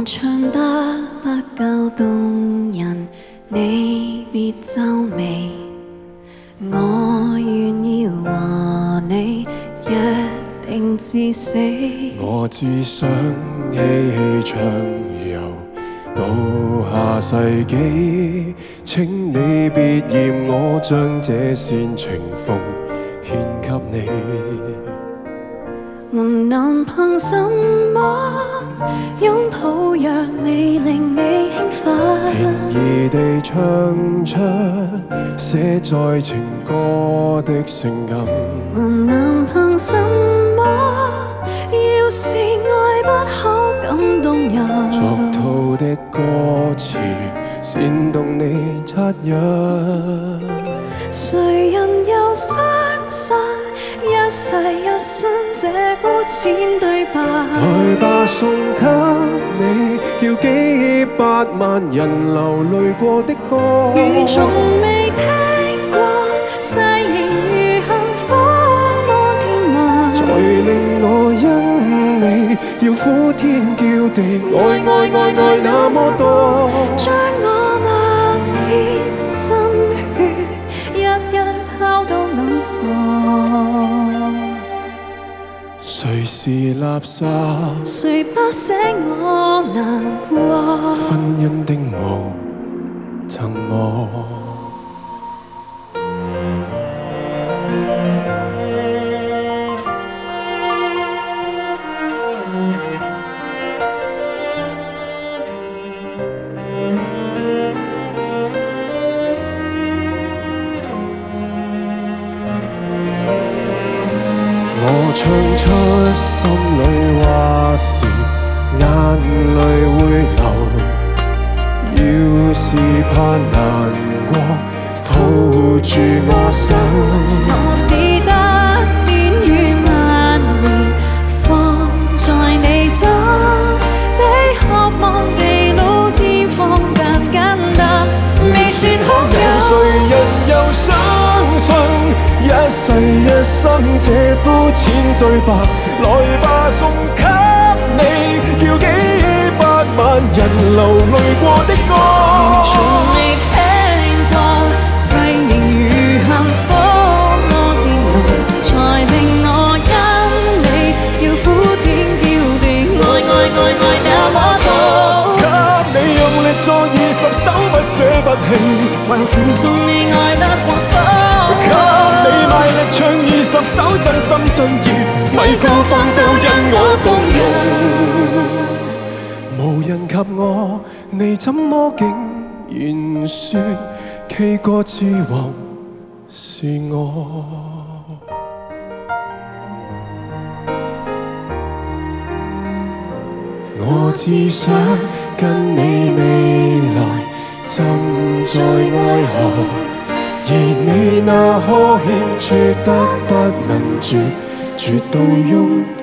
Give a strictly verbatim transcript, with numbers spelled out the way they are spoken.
我唱得不夠動人，你別皺眉。我願意和你約定至死。 我只想嬉戲暢遊到下世紀，請你別嫌我將這線情縫獻給你。 我能憑什麼擁抱若未令你興奮？ 便宜地唱出寫在情歌的性感。 我能憑什麼要是愛不可感動人？ 作套的歌詞煽動你惻隱。 誰人又相信一世一生這膚淺對白？ 來吧，送給你，叫幾百萬人流淚過的歌。 如從未聽過，細形如幸福摩天輪， 才令我因你要呼天叫地，愛愛愛愛那麼多。 將我漫天心血一一拋到銀河。 誰是垃圾？ 誰不捨我難過？ 婚姻的無贈我。我唱出心裏話時，眼淚會流。要是怕難過，抱住我手。 我只得千於萬年放在你心，比渴望地老天荒更簡單，未算好友。 有誰人又相信一世一生這膚淺對白？來吧，送給你，叫幾百萬人流淚過的歌。 從未聽過，細形如幸福摩天輪，才令我因你要呼天叫地，愛愛愛愛那麼多。 給你用力作二十首，不捨不棄， 還附送你愛得過火。 給你賣力唱二十首，真心真意，米高峰都因我動容。無人及我，你怎麼竟然說 K 歌之王是我？我只想跟你未來浸在愛河，而你那呵欠絕得不能絕，絕到擁